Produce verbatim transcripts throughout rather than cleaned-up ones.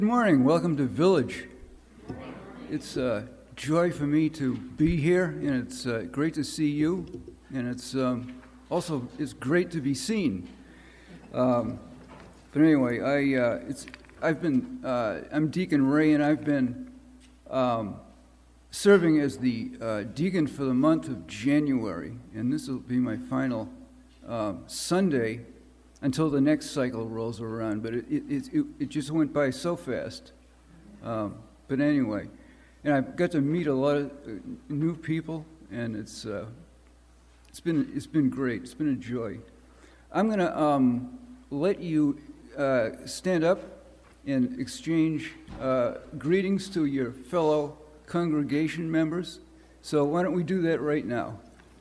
Good morning. Welcome to Village. It's a joy for me to be here, and it's uh, great to see you, and it's um, also it's great to be seen. Um, but anyway, I uh, it's I've been uh, I'm Deacon Ray, and I've been um, serving as the uh, deacon for the month of January, and this will be my final uh, Sunday until the next cycle rolls around, but it it, it, it just went by so fast. Um, but anyway, and I've got to meet a lot of uh, new people, and it's uh, it's been it's been great. It's been a joy. I'm going to um, let you uh, stand up and exchange uh, greetings to your fellow congregation members. So why don't we do that right now?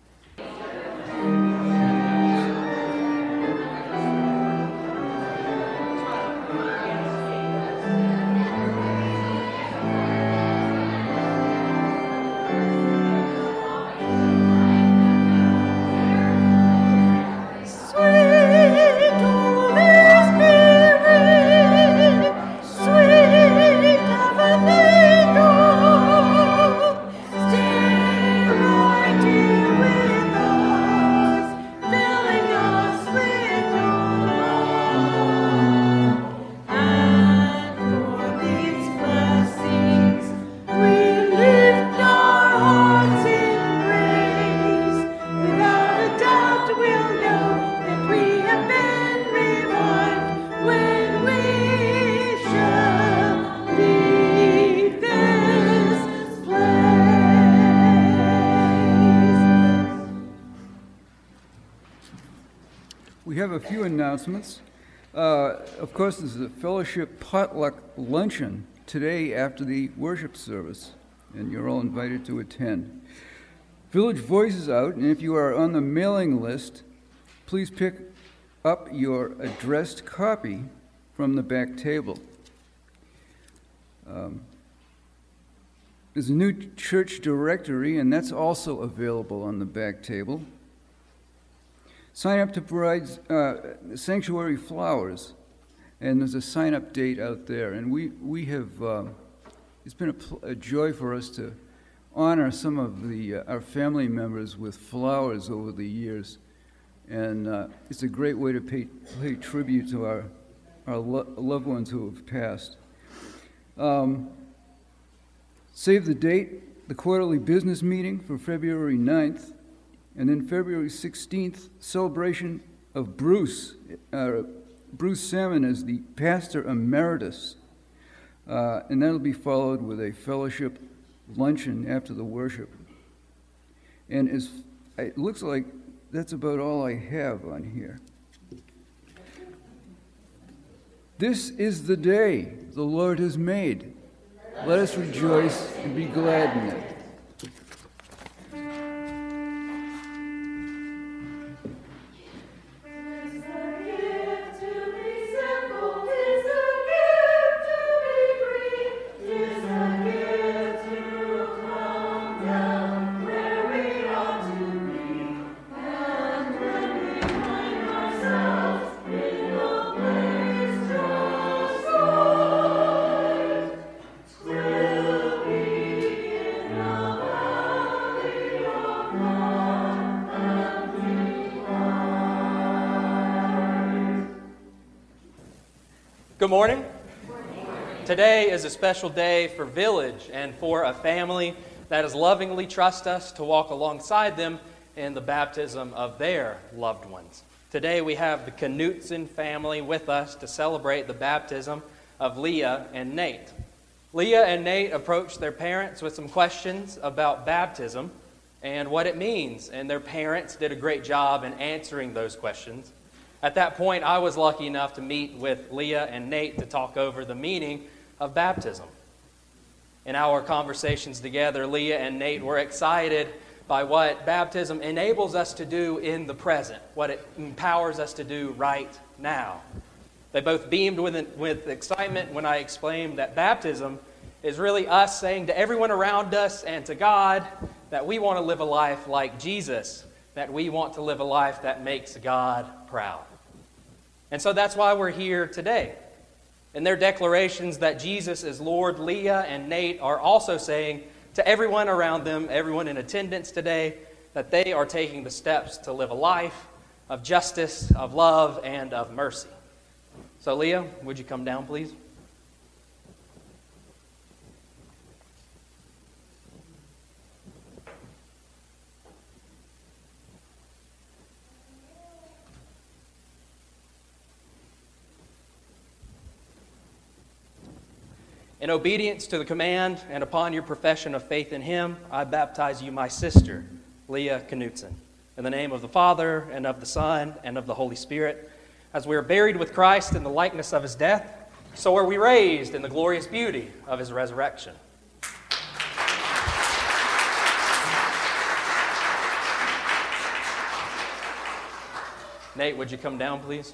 We have a few announcements. Uh, of course, there's a fellowship potluck luncheon today after the worship service, and you're all invited to attend. Village Voice is out, and if you are on the mailing list, please pick up your addressed copy from the back table. Um, there's a new church directory, and that's also available on the back table. Sign up to provide uh, sanctuary flowers, and there's a sign-up date out there. And we we have uh, it's been a, pl- a joy for us to honor some of the uh, our family members with flowers over the years, and uh, it's a great way to pay pay tribute to our our lo- loved ones who have passed. Um, save the date: the quarterly business meeting for February ninth. And then February sixteenth, celebration of Bruce, uh, Bruce Salmon as the pastor emeritus. Uh, and that'll be followed with a fellowship luncheon after the worship. And as, it looks like that's about all I have on here. This is the day the Lord has made. Let us rejoice and be glad in it. Good morning. Today is a special day for Village and for a family that has lovingly trusted us to walk alongside them in the baptism of their loved ones. Today we have the Knutson family with us to celebrate the baptism of Leah and Nate. Leah and Nate approached their parents with some questions about baptism and what it means, and their parents did a great job in answering those questions. At that point, I was lucky enough to meet with Leah and Nate to talk over the meaning of baptism. In our conversations together, Leah and Nate were excited by what baptism enables us to do in the present, what it empowers us to do right now. They both beamed with, with excitement when I explained that baptism is really us saying to everyone around us and to God that we want to live a life like Jesus, that we want to live a life that makes God proud. And so that's why we're here today. In their declarations that Jesus is Lord, Leah and Nate are also saying to everyone around them, everyone in attendance today, that they are taking the steps to live a life of justice, of love, and of mercy. So, Leah, would you come down, please? In obedience to the command and upon your profession of faith in him, I baptize you, my sister, Leah Knutson, in the name of the Father, and of the Son, and of the Holy Spirit. As we are buried with Christ in the likeness of his death, so are we raised in the glorious beauty of his resurrection. Nate, would you come down, please?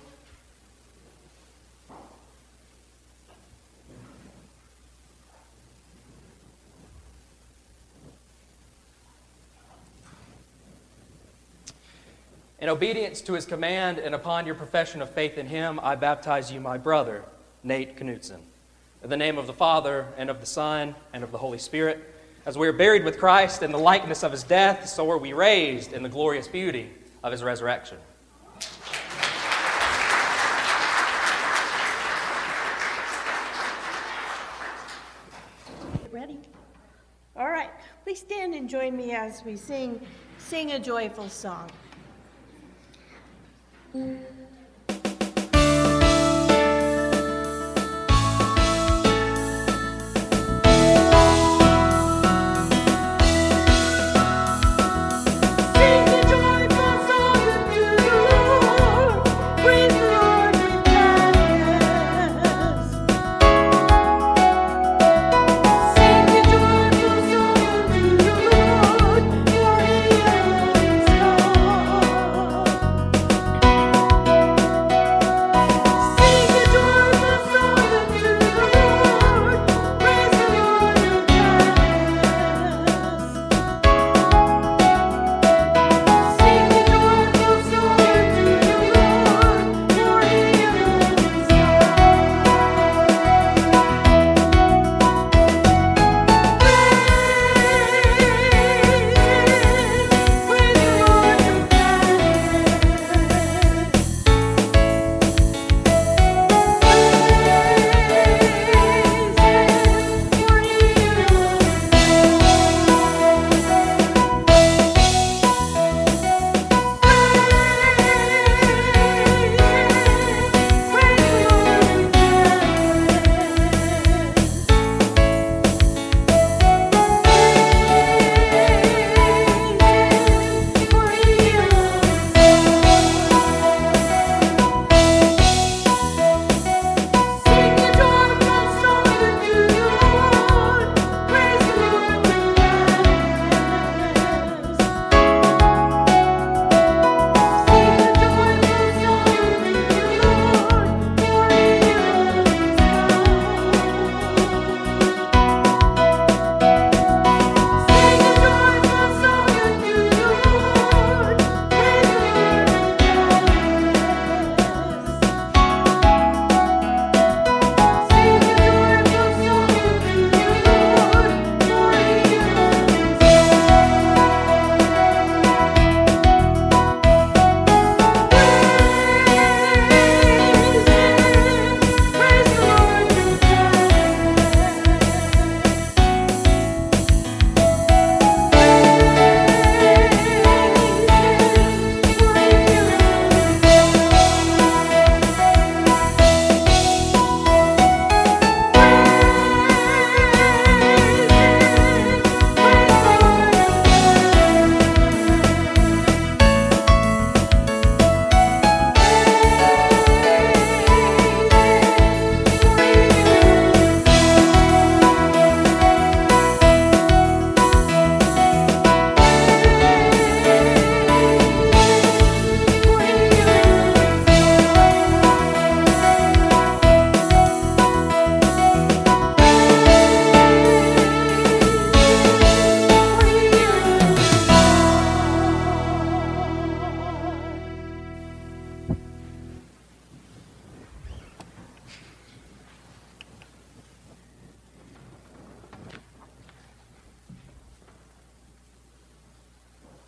In obedience to his command and upon your profession of faith in him, I baptize you, my brother, Nate Knutson. In the name of the Father, and of the Son, and of the Holy Spirit. As we are buried with Christ in the likeness of his death, so are we raised in the glorious beauty of his resurrection. Ready? All right. Please stand and join me as we sing, sing a joyful song. Thank you.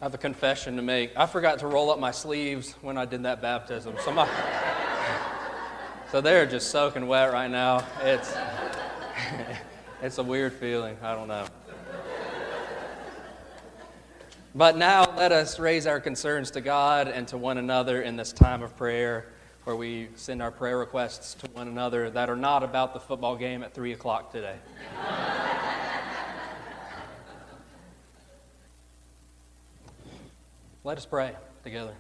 have a confession to make. I forgot to roll up my sleeves when I did that baptism. So, my, so they're just soaking wet right now. It's, it's a weird feeling. I don't know. But now let us raise our concerns to God and to one another in this time of prayer, where we send our prayer requests to one another that are not about the football game at three o'clock today. Let us pray together.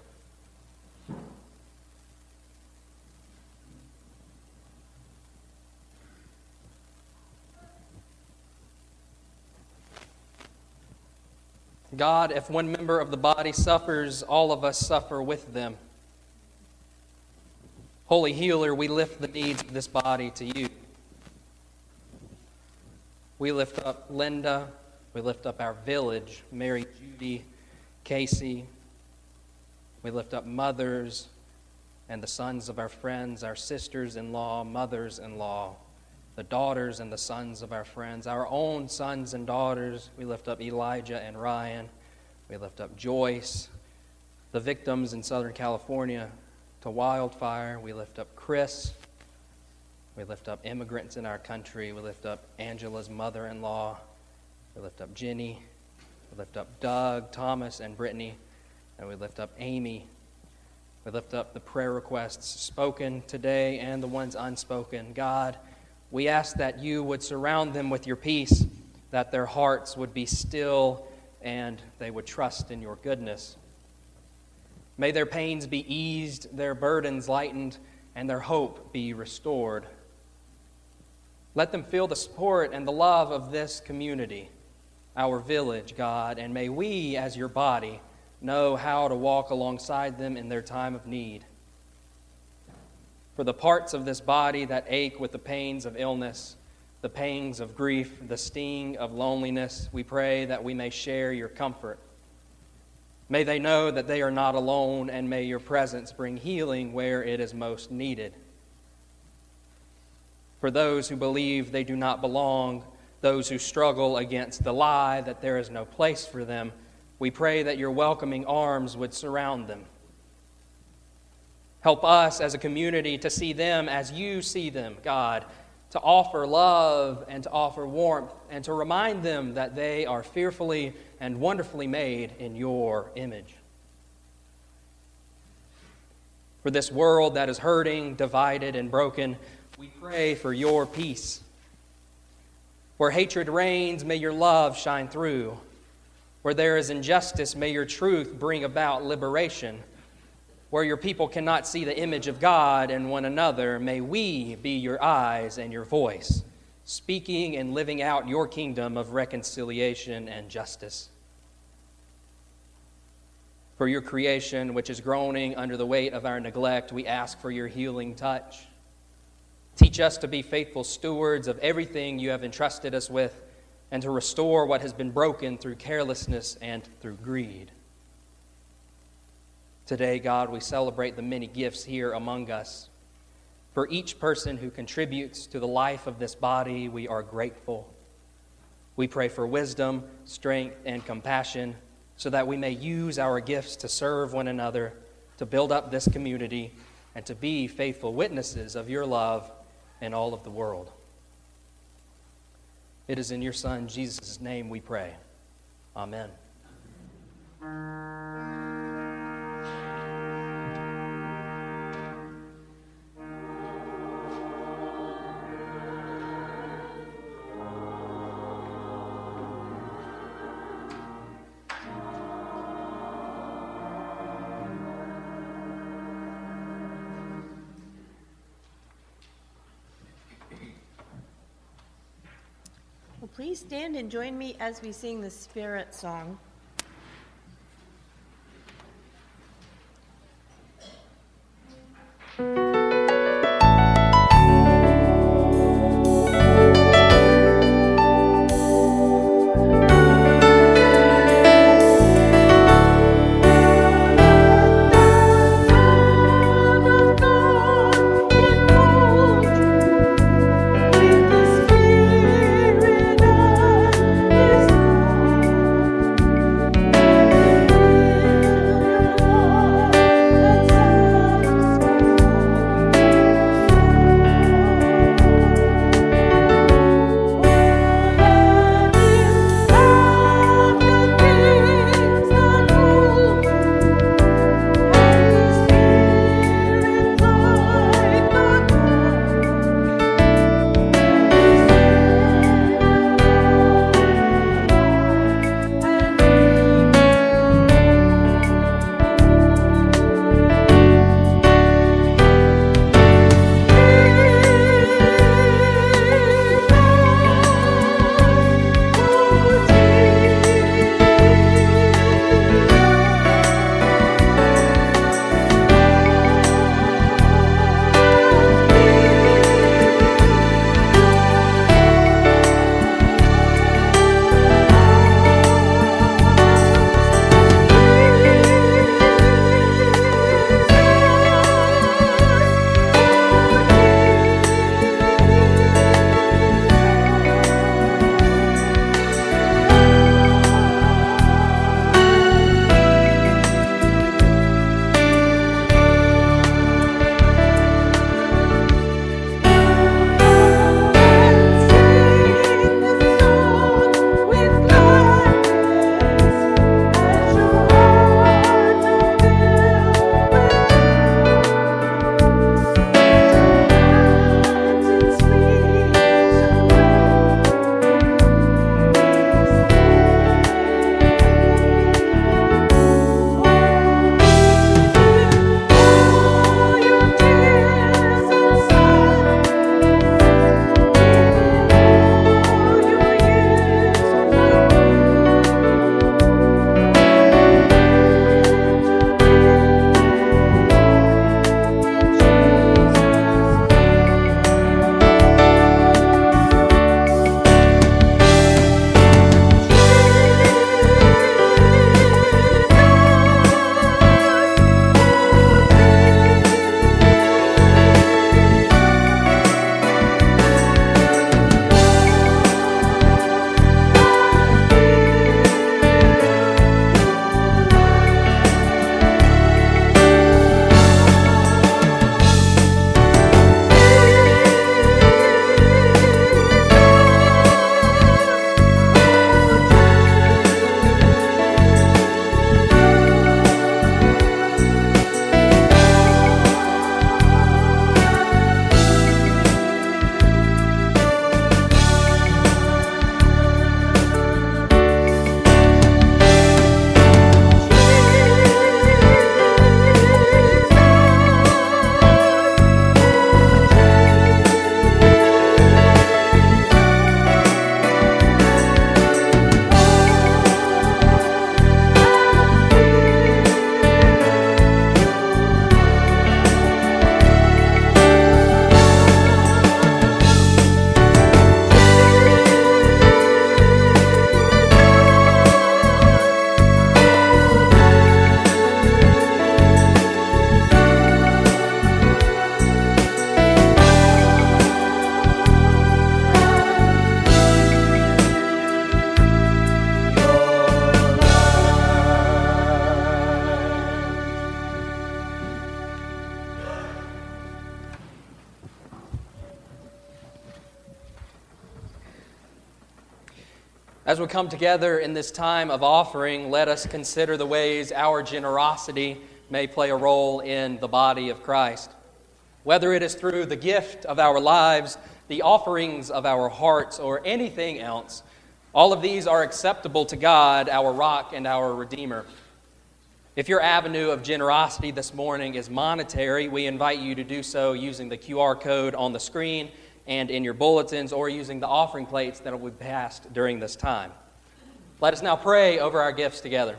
God, if one member of the body suffers, all of us suffer with them. Holy Healer, we lift the needs of this body to you. We lift up Linda. We lift up our village, Mary, Judy, Casey. We lift up mothers and the sons of our friends, our sisters-in-law, mothers-in-law, the daughters and the sons of our friends, our own sons and daughters. We lift up Elijah and Ryan. We lift up Joyce, the victims in Southern California to wildfire. We lift up Chris. We lift up immigrants in our country. We lift up Angela's mother-in-law. We lift up Jenny. We lift up Doug, Thomas, and Brittany. And we lift up Amy. We lift up the prayer requests spoken today and the ones unspoken. God, we ask that you would surround them with your peace, that their hearts would be still and they would trust in your goodness. May their pains be eased, their burdens lightened, and their hope be restored. Let them feel the support and the love of this community, our village, God, and may we, as your body, know how to walk alongside them in their time of need. For the parts of this body that ache with the pains of illness, the pangs of grief, the sting of loneliness, we pray that we may share your comfort. May they know that they are not alone, and may your presence bring healing where it is most needed. For those who believe they do not belong, those who struggle against the lie that there is no place for them, we pray that your welcoming arms would surround them. Help us as a community to see them as you see them, God, to offer love and to offer warmth and to remind them that they are fearfully and wonderfully made in your image. For this world that is hurting, divided, and broken, we pray for your peace. Where hatred reigns, may your love shine through. Where there is injustice, may your truth bring about liberation. Where your people cannot see the image of God in one another, may we be your eyes and your voice, speaking and living out your kingdom of reconciliation and justice. For your creation, which is groaning under the weight of our neglect, we ask for your healing touch. Teach us to be faithful stewards of everything you have entrusted us with, and to restore what has been broken through carelessness and through greed. Today, God, we celebrate the many gifts here among us. For each person who contributes to the life of this body, we are grateful. We pray for wisdom, strength, and compassion so that we may use our gifts to serve one another, to build up this community, and to be faithful witnesses of your love in all of the world. It is in your Son, Jesus' name, we pray. Amen. Well, please stand and join me as we sing the Spirit song. With the Spirit of His love. As we come together in this time of offering, let us consider the ways our generosity may play a role in the body of Christ. Whether it is through the gift of our lives, the offerings of our hearts, or anything else, all of these are acceptable to God, our rock and our Redeemer. If your avenue of generosity this morning is monetary, we invite you to do so using the Q R code on the screen and in your bulletins, or using the offering plates that will be passed during this time. Let us now pray over our gifts together.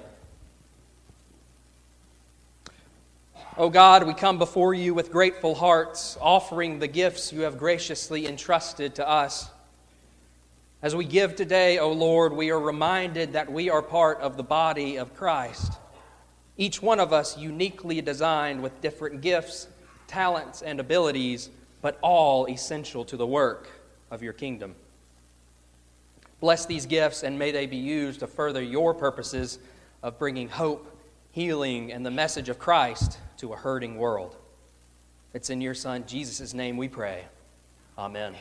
O God, we come before you with grateful hearts, offering the gifts you have graciously entrusted to us. As we give today, O Lord, we are reminded that we are part of the body of Christ, each one of us uniquely designed with different gifts, talents, and abilities, but all essential to the work of your kingdom. Bless these gifts, and may they be used to further your purposes of bringing hope, healing, and the message of Christ to a hurting world. It's in your Son, Jesus' name, we pray. Amen.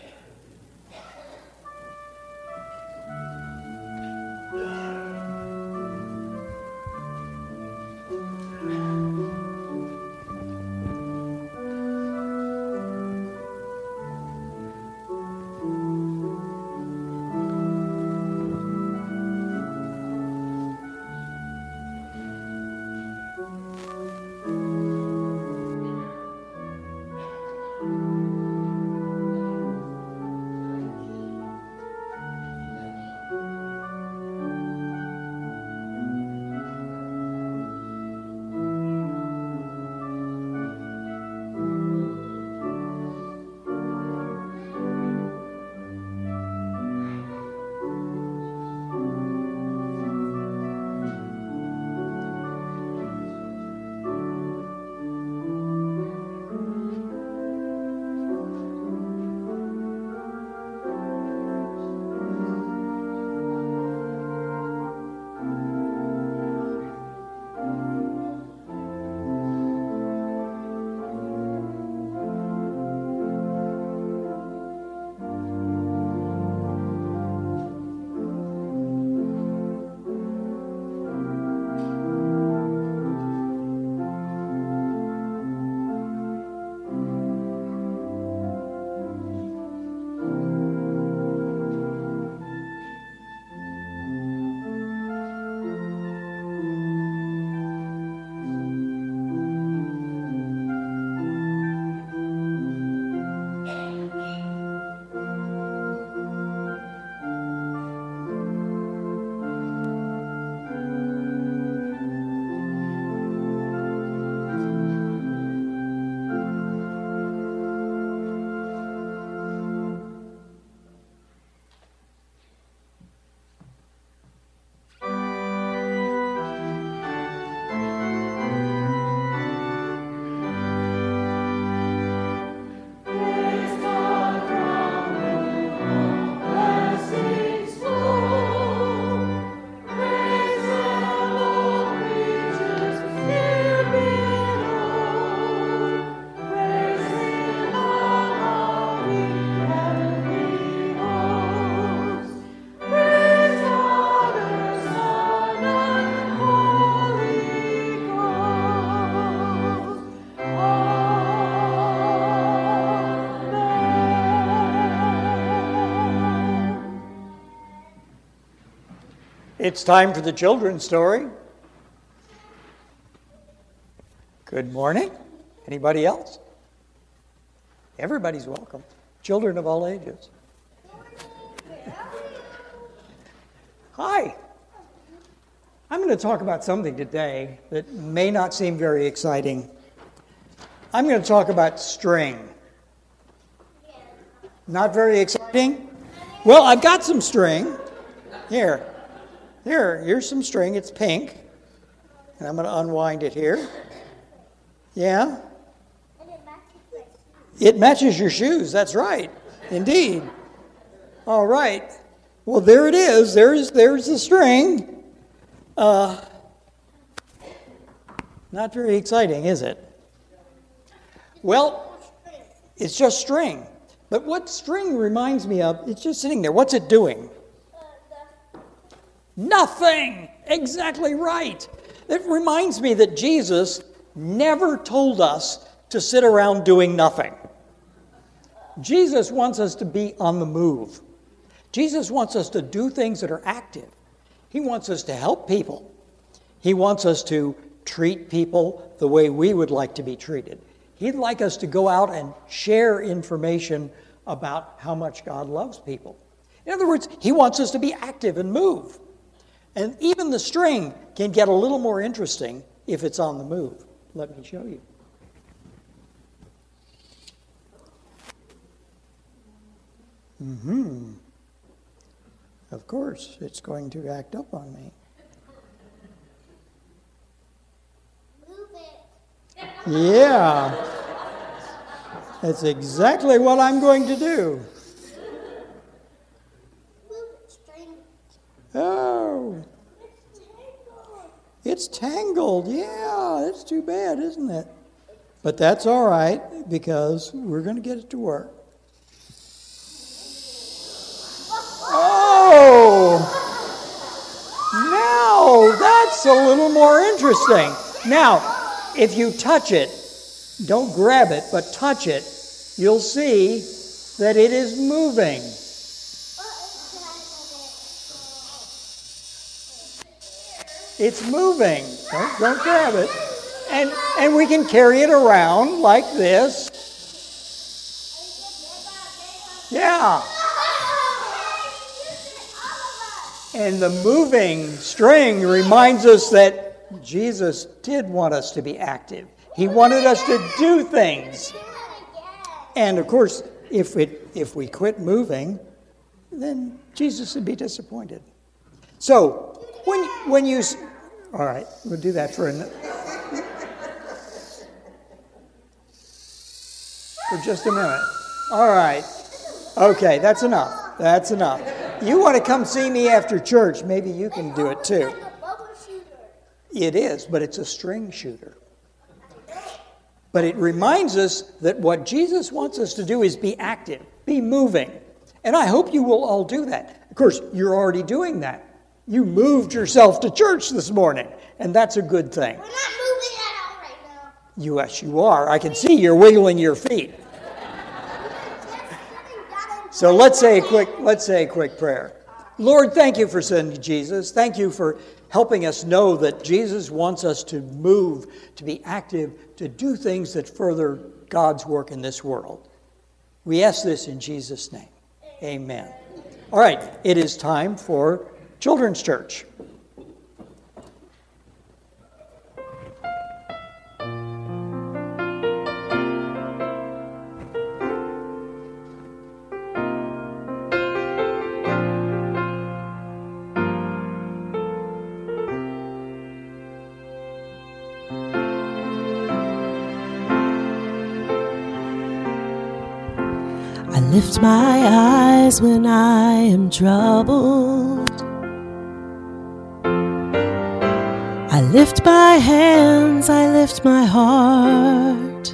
It's time for the children's story. Good morning. Anybody else? Everybody's welcome. Children of all ages. Hi. I'm going to talk about something today that may not seem very exciting. I'm going to talk about string. Not very exciting? Well, I've got some string. Here. Here, here's some string. It's pink. And I'm going to unwind it here. Yeah? It matches your shoes. That's right. Indeed. All right. Well, there it is. There's there's the string. Uh, not very exciting, is it? Well, it's just string. But what string reminds me of, it's just sitting there. What's it doing? Nothing. Exactly right. It reminds me that Jesus never told us to sit around doing nothing. Jesus wants us to be on the move. Jesus wants us to do things that are active. He wants us to help people. He wants us to treat people the way we would like to be treated. He'd like us to go out and share information about how much God loves people. In other words, he wants us to be active and move. And even the string can get a little more interesting if it's on the move. Let me show you. Mm-hmm. Of course, it's going to act up on me. Move it. Yeah. That's exactly what I'm going to do. Move it, string. Oh. It's tangled. It's tangled. Yeah, that's too bad, isn't it? But that's all right because we're going to get it to work. Oh! Now, that's a little more interesting. Now, if you touch it, don't grab it, but touch it, you'll see that it is moving. It's moving. Don't, don't grab it. And, and we can carry it around like this. Yeah. And the moving string reminds us that Jesus did want us to be active. He wanted us to do things. And of course, if it if we quit moving, then Jesus would be disappointed. So, when when you all right, we'll do that for a for just a minute. All right. Okay, that's enough. That's enough. You want to come see me after church, maybe you can do it too. It is, but it's a string shooter. But it reminds us that what Jesus wants us to do is be active, be moving. And I hope you will all do that. Of course, you're already doing that. You moved yourself to church this morning, and that's a good thing. We're not moving at all right now. Yes, you are. I can see you're wiggling your feet. So let's say a quick, let's say a quick prayer. Lord, thank you for sending Jesus. Thank you for helping us know that Jesus wants us to move, to be active, to do things that further God's work in this world. We ask this in Jesus' name. Amen. All right, it is time for Children's Church. I lift my eyes when I am troubled. I lift my hands, I lift my heart.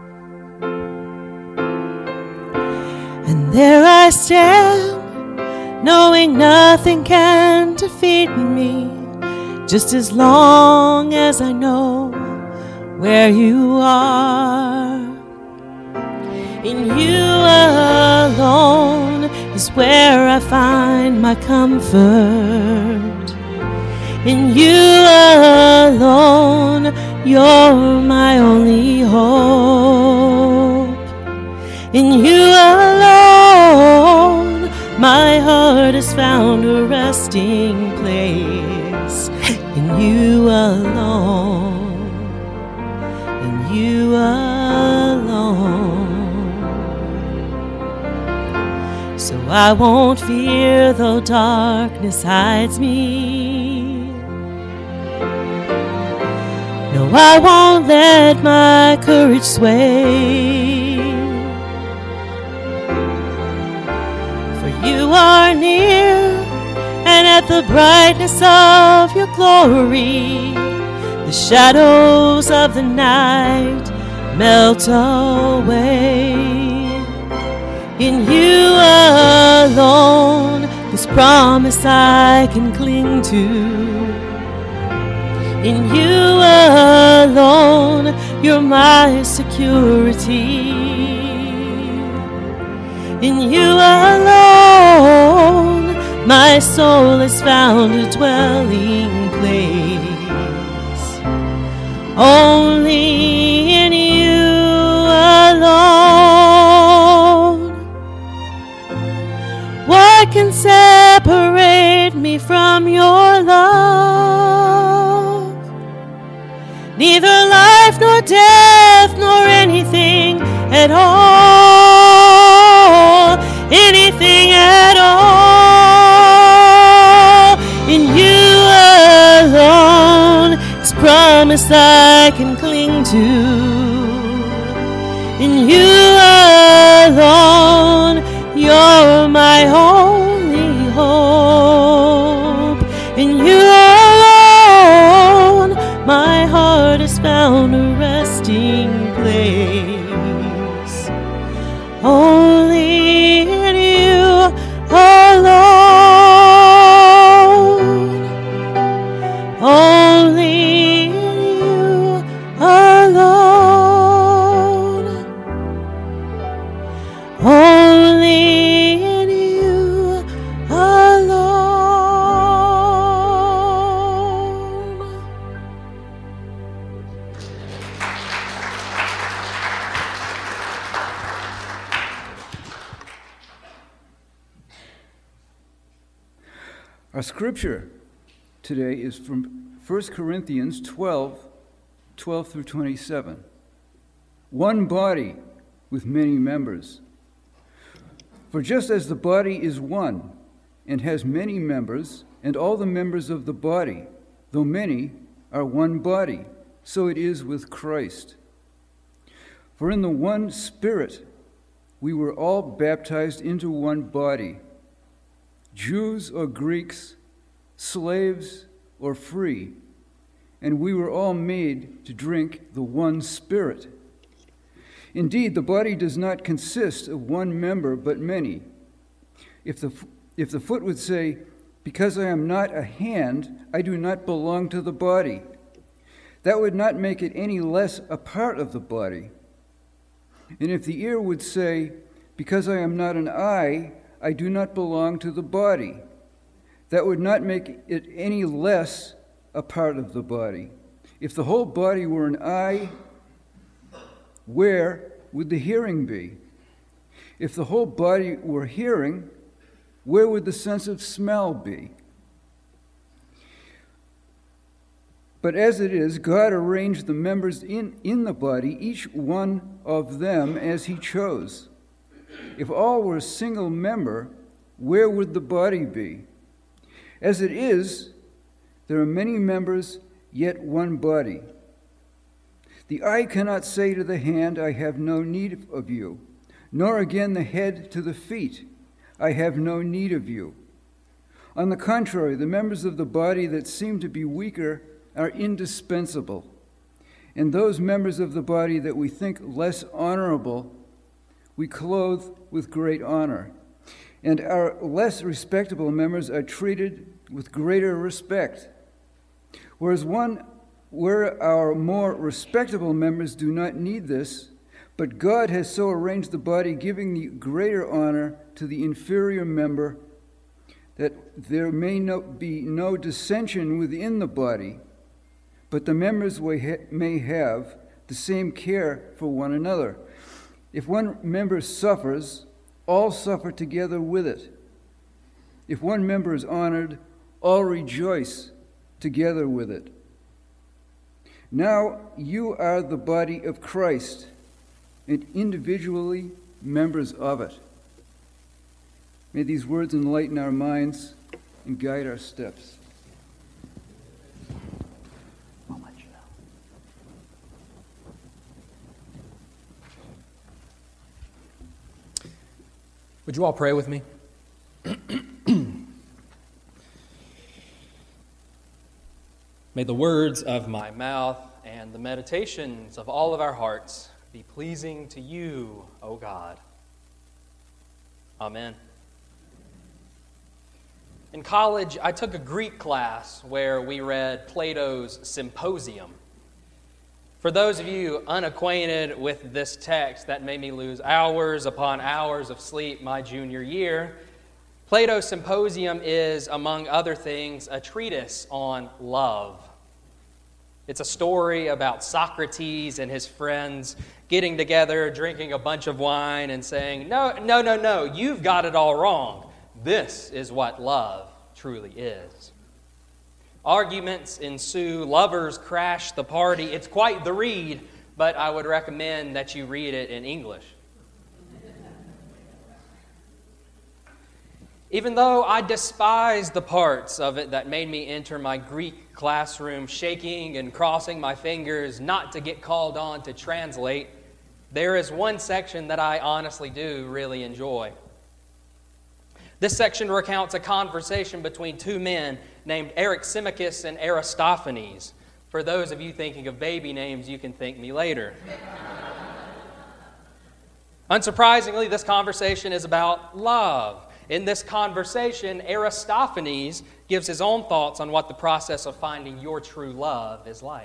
And there I stand, knowing nothing can defeat me, just as long as I know where you are. In you alone is where I find my comfort. In you alone, you're my only hope. In you alone, my heart has found a resting place. In you alone, in you alone. So I won't fear though darkness hides me. No, I won't let my courage sway. For you are near, and at the brightness of your glory, the shadows of the night melt away. In you alone, this promise I can cling to. In you alone, you're my security. In you alone, my soul has found a dwelling place. Only in you alone. What can separate me from your love? Neither life nor death nor anything at all. Anything at all. In you alone, this promise I can cling to. In you alone, you're my only hope. In you alone, my heart has found a resting place. Only in you alone. Only in you alone. Only in you alone. Our scripture today is from First Corinthians twelve, twelve through twenty-seven. One body with many members. For just as the body is one and has many members, and all the members of the body, though many, are one body, so it is with Christ. For in the one Spirit we were all baptized into one body, Jews or Greeks, slaves or free, and we were all made to drink the one Spirit. Indeed, the body does not consist of one member, but many. If the, if the foot would say, "Because I am not a hand, I do not belong to the body," that would not make it any less a part of the body. And if the ear would say, "Because I am not an eye, I do not belong to the body," that would not make it any less a part of the body. If the whole body were an eye, where would the hearing be? If the whole body were hearing, where would the sense of smell be? But as it is, God arranged the members in, in the body, each one of them as he chose. If all were a single member, where would the body be? As it is, there are many members, yet one body. The eye cannot say to the hand, "I have no need of you," nor again the head to the feet, "I have no need of you." On the contrary, the members of the body that seem to be weaker are indispensable, and those members of the body that we think less honorable, we clothe with great honor, and our less respectable members are treated with greater respect. Whereas one, where our more respectable members do not need this, but God has so arranged the body, giving the greater honor to the inferior member, that there may no, be no dissension within the body, but the members may have the same care for one another. If one member suffers, all suffer together with it. If one member is honored, all rejoice together with it. Now you are the body of Christ, and individually members of it. May these words enlighten our minds and guide our steps. I'll let you know. Would you all pray with me? May the words of my mouth and the meditations of all of our hearts be pleasing to you, O God. Amen. In college, I took a Greek class where we read Plato's Symposium. For those of you unacquainted with this text that made me lose hours upon hours of sleep my junior year, Plato's Symposium is, among other things, a treatise on love. It's a story about Socrates and his friends getting together, drinking a bunch of wine, and saying, no, no, no, no, you've got it all wrong. This is what love truly is. Arguments ensue, lovers crash the party. It's quite the read, but I would recommend that you read it in English. Even though I despise the parts of it that made me enter my Greek classroom shaking and crossing my fingers not to get called on to translate, there is one section that I honestly do really enjoy. This section recounts a conversation between two men named Eryximachus and Aristophanes. For those of you thinking of baby names, you can thank me later. Unsurprisingly, this conversation is about love. In this conversation, Aristophanes gives his own thoughts on what the process of finding your true love is like.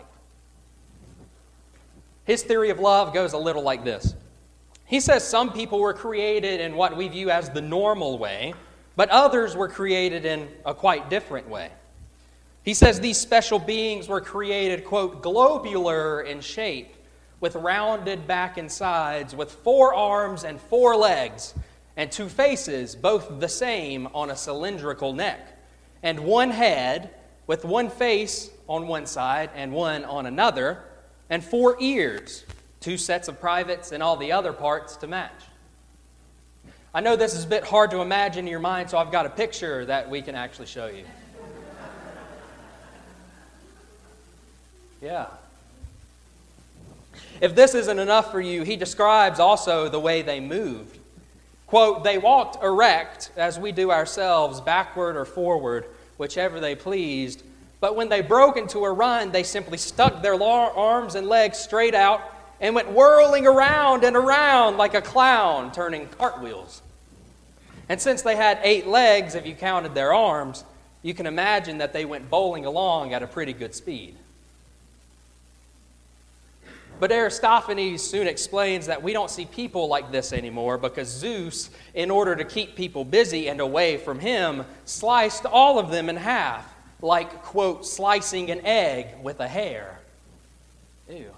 His theory of love goes a little like this. He says some people were created in what we view as the normal way, but others were created in a quite different way. He says these special beings were created, quote, globular in shape, with rounded back and sides, with four arms and four legs, and two faces, both the same on a cylindrical neck, and one head with one face on one side and one on another, and four ears, two sets of privates and all the other parts to match. I know this is a bit hard to imagine in your mind, so I've got a picture that we can actually show you. Yeah. If this isn't enough for you, he describes also the way they moved. Quote, they walked erect, as we do ourselves, backward or forward, whichever they pleased. But when they broke into a run, they simply stuck their arms and legs straight out and went whirling around and around like a clown turning cartwheels. And since they had eight legs, if you counted their arms, you can imagine that they went bowling along at a pretty good speed. But Aristophanes soon explains that we don't see people like this anymore because Zeus, in order to keep people busy and away from him, sliced all of them in half, like, quote, slicing an egg with a hair. Ew.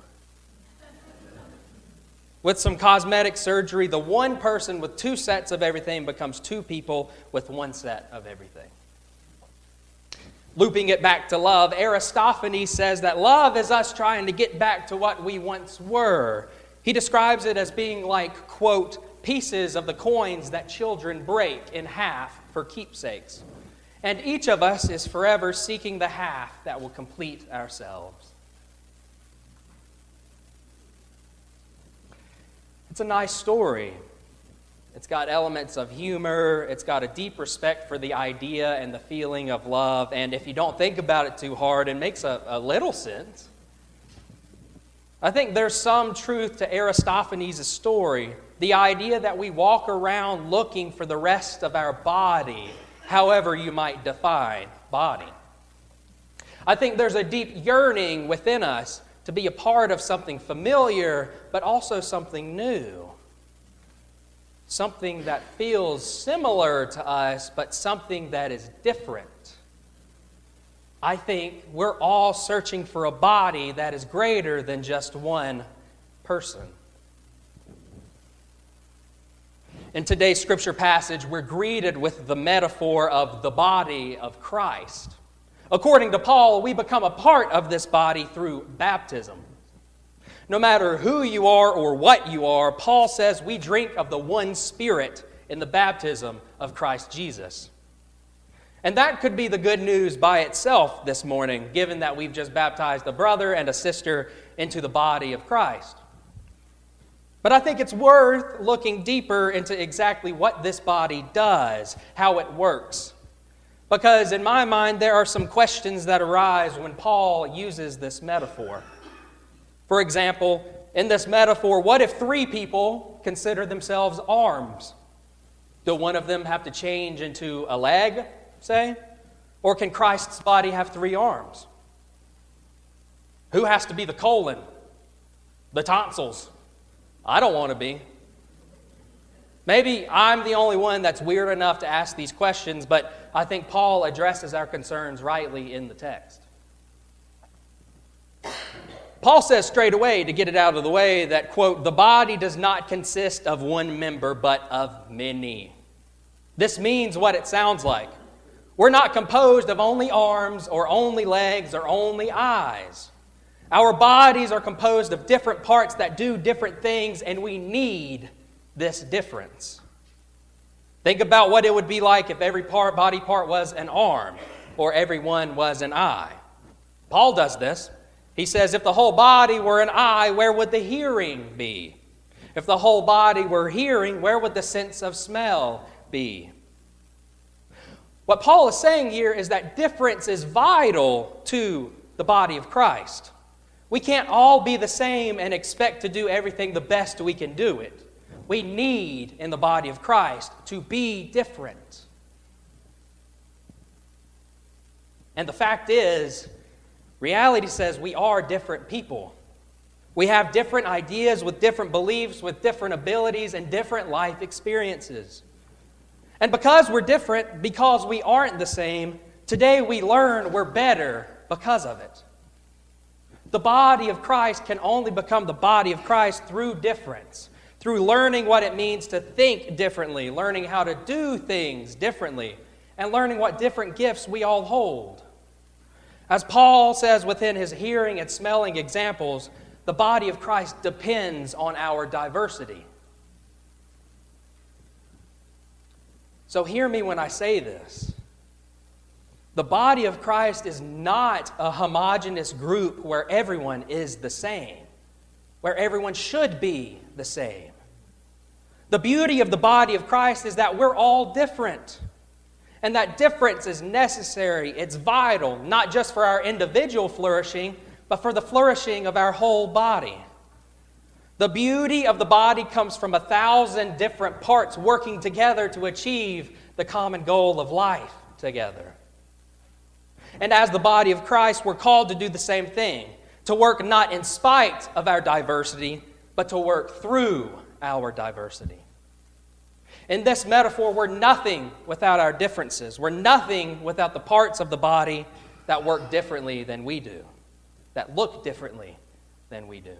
With some cosmetic surgery, the one person with two sets of everything becomes two people with one set of everything. Looping it back to love, Aristophanes says that love is us trying to get back to what we once were. He describes it as being like, quote, pieces of the coins that children break in half for keepsakes. And each of us is forever seeking the half that will complete ourselves. It's a nice story. It's got elements of humor. It's got a deep respect for the idea and the feeling of love. And if you don't think about it too hard, it makes a, a little sense. I think there's some truth to Aristophanes' story. The idea that we walk around looking for the rest of our body, however you might define body. I think there's a deep yearning within us to be a part of something familiar, but also something new. Something that feels similar to us, but something that is different. I think we're all searching for a body that is greater than just one person. In today's scripture passage, we're greeted with the metaphor of the body of Christ. According to Paul, we become a part of this body through baptism. No matter who you are or what you are, Paul says we drink of the one Spirit in the baptism of Christ Jesus. And that could be the good news by itself this morning, given that we've just baptized a brother and a sister into the body of Christ. But I think it's worth looking deeper into exactly what this body does, how it works. Because in my mind, there are some questions that arise when Paul uses this metaphor. For example, in this metaphor, what if three people consider themselves arms? Do one of them have to change into a leg? say? Or can Christ's body have three arms? Who has to be the colon? The tonsils? I don't want to be. Maybe I'm the only one that's weird enough to ask these questions, but I think Paul addresses our concerns rightly in the text. Paul says straight away, to get it out of the way, that, quote, the body does not consist of one member, but of many. This means what it sounds like. We're not composed of only arms or only legs or only eyes. Our bodies are composed of different parts that do different things, and we need this difference. Think about what it would be like if every part, body part was an arm or every one was an eye. Paul does this. He says, if the whole body were an eye, where would the hearing be? If the whole body were hearing, where would the sense of smell be? What Paul is saying here is that difference is vital to the body of Christ. We can't all be the same and expect to do everything the best we can do it. We need, in the body of Christ, to be different. And the fact is, reality says we are different people. We have different ideas with different beliefs, with different abilities, and different life experiences. And because we're different, because we aren't the same, today we learn we're better because of it. The body of Christ can only become the body of Christ through difference, through learning what it means to think differently, learning how to do things differently, and learning what different gifts we all hold. As Paul says within his hearing and smelling examples, the body of Christ depends on our diversity. So hear me when I say this. The body of Christ is not a homogeneous group where everyone is the same, where everyone should be the same. The beauty of the body of Christ is that we're all different. And that difference is necessary, it's vital, not just for our individual flourishing, but for the flourishing of our whole body. The beauty of the body comes from a thousand different parts working together to achieve the common goal of life together. And as the body of Christ, we're called to do the same thing, to work not in spite of our diversity, but to work through our diversity. In this metaphor, we're nothing without our differences. We're nothing without the parts of the body that work differently than we do, that look differently than we do.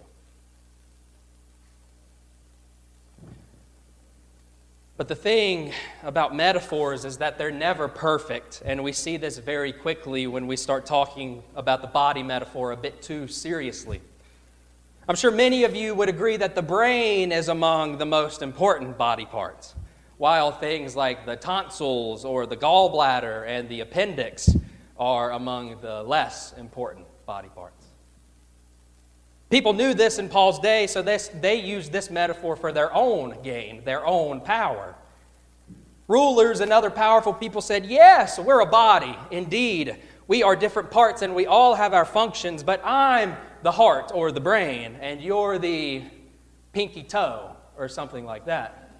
But the thing about metaphors is that they're never perfect, and we see this very quickly when we start talking about the body metaphor a bit too seriously. I'm sure many of you would agree that the brain is among the most important body parts, while things like the tonsils or the gallbladder and the appendix are among the less important body parts. People knew this in Paul's day, so this, they used this metaphor for their own gain, their own power. Rulers and other powerful people said, yes, we're a body. Indeed, we are different parts and we all have our functions, but I'm the heart or the brain, and you're the pinky toe or something like that.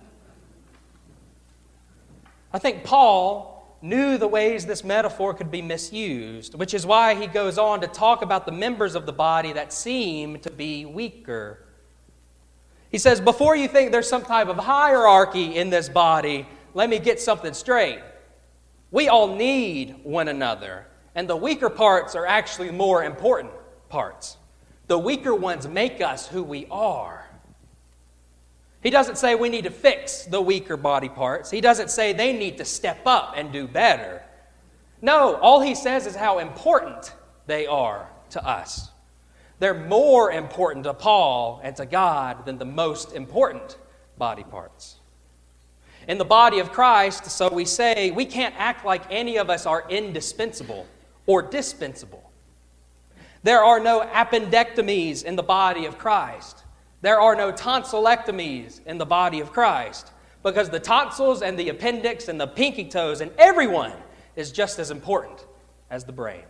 I think Paul knew the ways this metaphor could be misused, which is why he goes on to talk about the members of the body that seem to be weaker. He says, before you think there's some type of hierarchy in this body, let me get something straight. We all need one another, and the weaker parts are actually more important parts. The weaker ones make us who we are. He doesn't say we need to fix the weaker body parts. He doesn't say they need to step up and do better. No, all he says is how important they are to us. They're more important to Paul and to God than the most important body parts. In the body of Christ, so we say, we can't act like any of us are indispensable or dispensable. There are no appendectomies in the body of Christ. There are no tonsillectomies in the body of Christ, because the tonsils and the appendix and the pinky toes and everyone is just as important as the brain.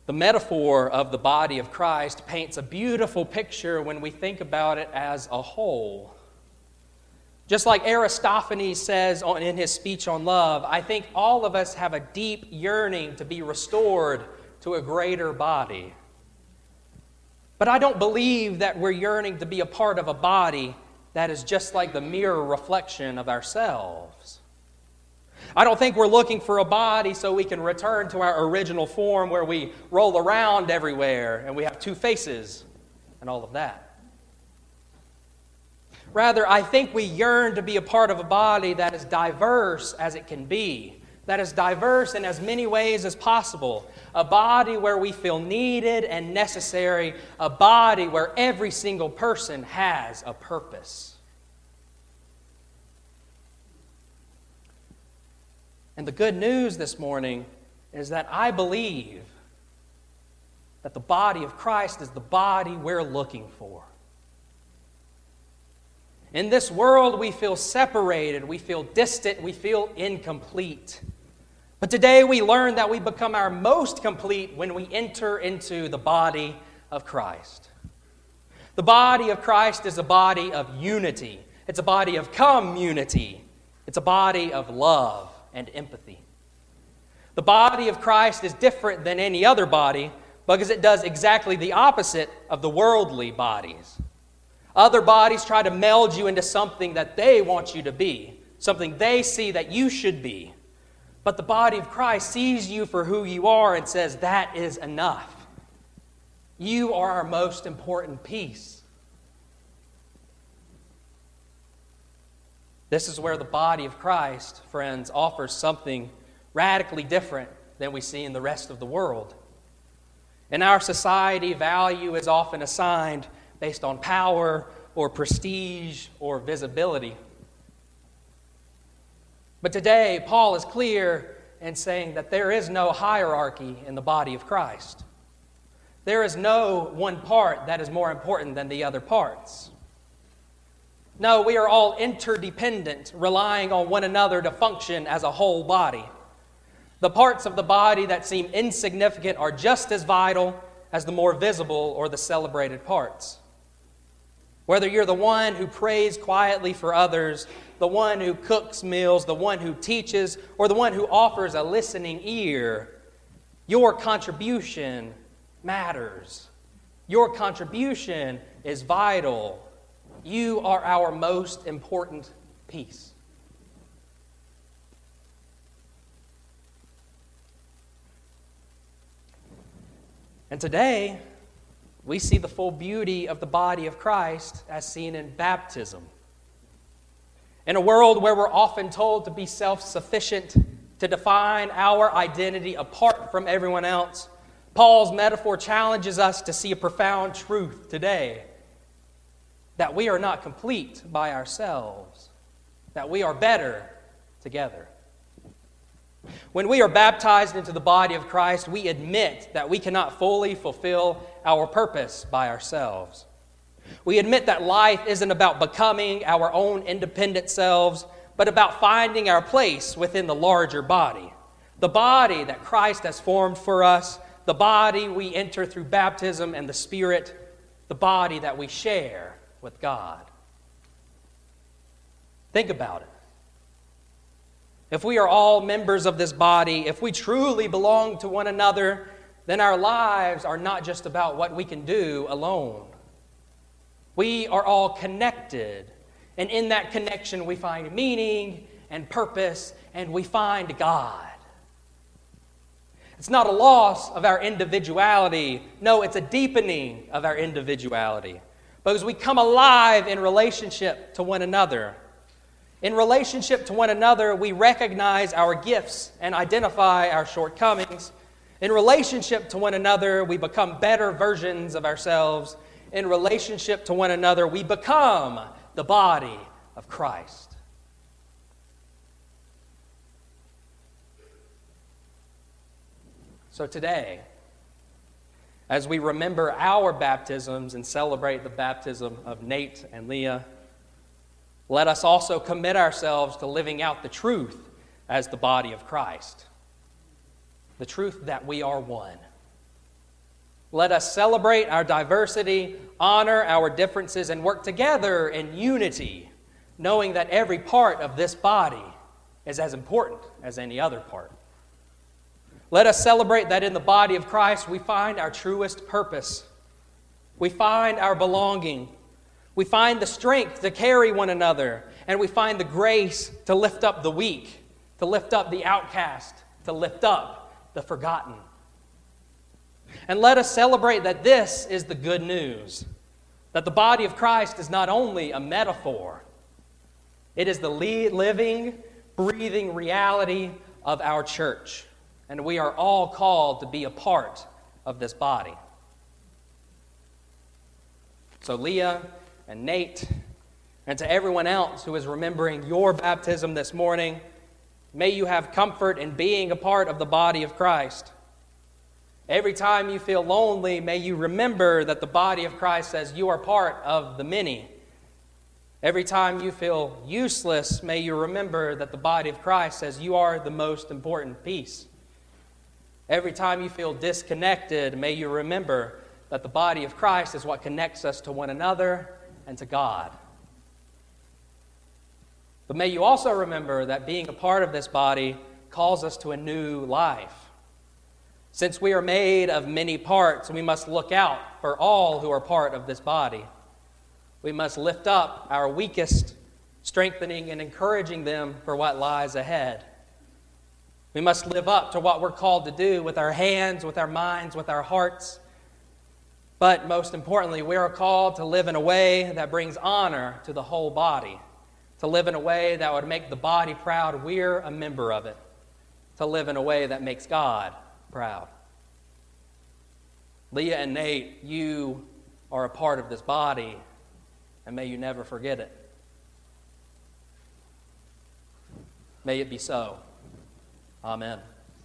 The metaphor of the body of Christ paints a beautiful picture when we think about it as a whole. Just like Aristophanes says in his speech on love, I think all of us have a deep yearning to be restored to a greater body. But I don't believe that we're yearning to be a part of a body that is just like the mirror reflection of ourselves. I don't think we're looking for a body so we can return to our original form where we roll around everywhere and we have two faces and all of that. Rather, I think we yearn to be a part of a body that is diverse as it can be, that is diverse in as many ways as possible, a body where we feel needed and necessary, a body where every single person has a purpose. And the good news this morning is that I believe that the body of Christ is the body we're looking for. In this world, we feel separated, we feel distant, we feel incomplete. But today we learn that we become our most complete when we enter into the body of Christ. The body of Christ is a body of unity. It's a body of community. It's a body of love and empathy. The body of Christ is different than any other body because it does exactly the opposite of the worldly bodies. Other bodies try to meld you into something that they want you to be, something they see that you should be. But the body of Christ sees you for who you are and says, that is enough. You are our most important piece. This is where the body of Christ, friends, offers something radically different than we see in the rest of the world. In our society, value is often assigned based on power or prestige or visibility. But today, Paul is clear in saying that there is no hierarchy in the body of Christ. There is no one part that is more important than the other parts. No, we are all interdependent, relying on one another to function as a whole body. The parts of the body that seem insignificant are just as vital as the more visible or the celebrated parts. Whether you're the one who prays quietly for others, the one who cooks meals, the one who teaches, or the one who offers a listening ear, your contribution matters. Your contribution is vital. You are our most important piece. And today, we see the full beauty of the body of Christ as seen in baptism. In a world where we're often told to be self-sufficient, to define our identity apart from everyone else, Paul's metaphor challenges us to see a profound truth today, that we are not complete by ourselves, that we are better together. When we are baptized into the body of Christ, we admit that we cannot fully fulfill our purpose by ourselves. We admit that life isn't about becoming our own independent selves, but about finding our place within the larger body. The body that Christ has formed for us, the body we enter through baptism and the Spirit, the body that we share with God. Think about it. If we are all members of this body, if we truly belong to one another, then our lives are not just about what we can do alone. We are all connected, and in that connection we find meaning and purpose, and we find God. It's not a loss of our individuality. No, it's a deepening of our individuality, because we come alive in relationship to one another. In relationship to one another, we recognize our gifts and identify our shortcomings. In relationship to one another, we become better versions of ourselves. In relationship to one another, we become the body of Christ. So today, as we remember our baptisms and celebrate the baptism of Nate and Leah, let us also commit ourselves to living out the truth as the body of Christ. The truth that we are one. Let us celebrate our diversity, honor our differences, and work together in unity, knowing that every part of this body is as important as any other part. Let us celebrate that in the body of Christ we find our truest purpose. We find our belonging. We find the strength to carry one another, and we find the grace to lift up the weak, to lift up the outcast, to lift up the forgotten. And let us celebrate that this is the good news, that the body of Christ is not only a metaphor, it is the living, breathing reality of our church, and we are all called to be a part of this body. So Leah and Nate, and to everyone else who is remembering your baptism this morning, may you have comfort in being a part of the body of Christ. Every time you feel lonely, may you remember that the body of Christ says you are part of the many. Every time you feel useless, may you remember that the body of Christ says you are the most important piece. Every time you feel disconnected, may you remember that the body of Christ is what connects us to one another and to God. But may you also remember that being a part of this body calls us to a new life. Since we are made of many parts, we must look out for all who are part of this body. We must lift up our weakest, strengthening and encouraging them for what lies ahead. We must live up to what we're called to do with our hands, with our minds, with our hearts. But most importantly, we are called to live in a way that brings honor to the whole body, to live in a way that would make the body proud we're a member of it, to live in a way that makes God proud. Leah and Nate, you are a part of this body, and may you never forget it. May it be so. Amen.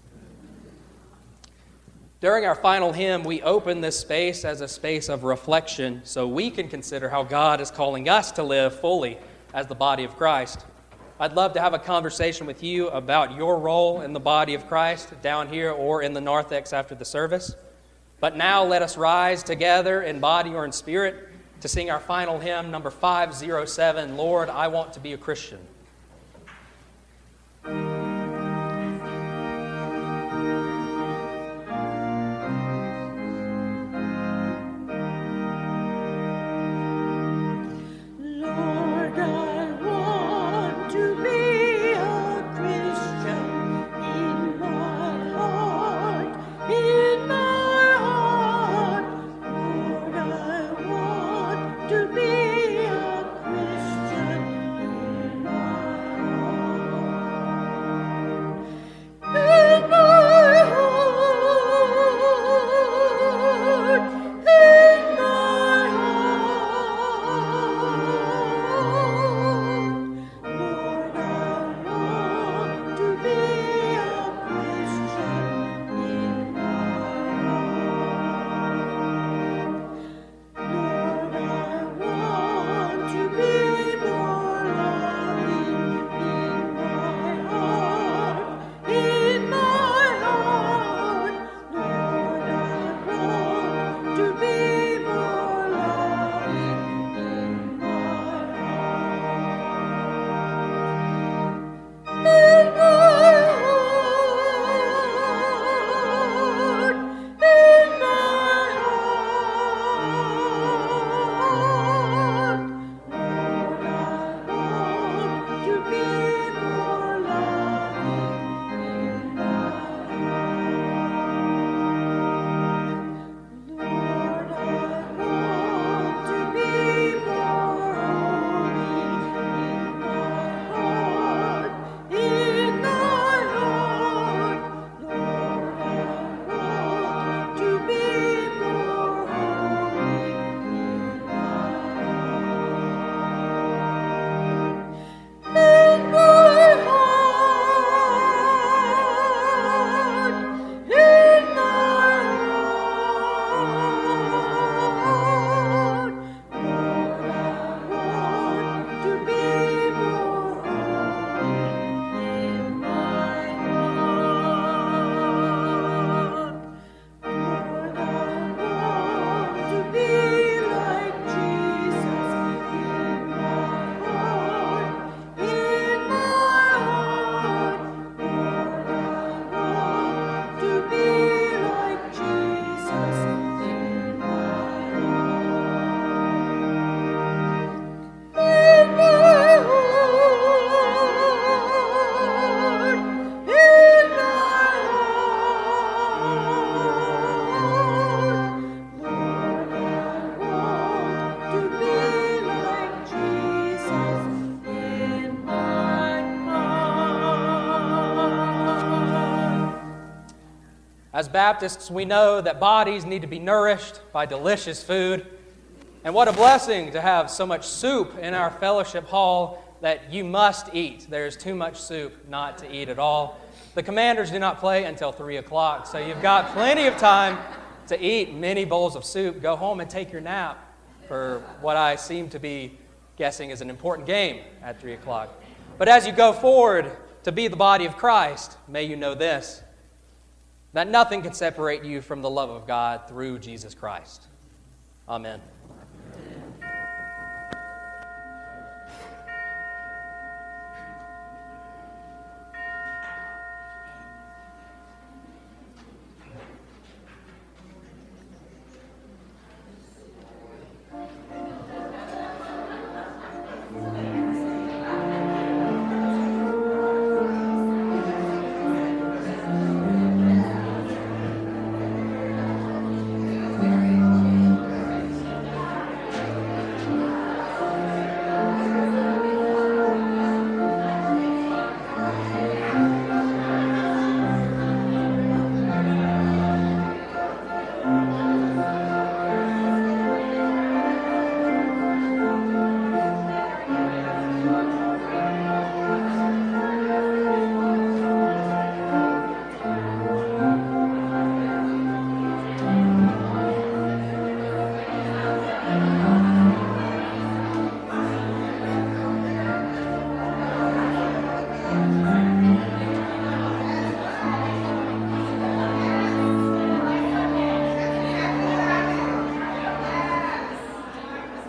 During our final hymn, we open this space as a space of reflection so we can consider how God is calling us to live fully as the body of Christ. I'd love to have a conversation with you about your role in the body of Christ down here or in the narthex after the service. But now let us rise together in body or in spirit to sing our final hymn, number five oh seven, Lord, I Want to Be a Christian. To be a Christian in my As Baptists, we know that bodies need to be nourished by delicious food. And what a blessing to have so much soup in our fellowship hall that you must eat. There's too much soup not to eat at all. The Commanders do not play until three o'clock, so you've got plenty of time to eat many bowls of soup. Go home and take your nap for what I seem to be guessing is an important game at three o'clock. But as you go forward to be the body of Christ, may you know this, that nothing can separate you from the love of God through Jesus Christ. Amen.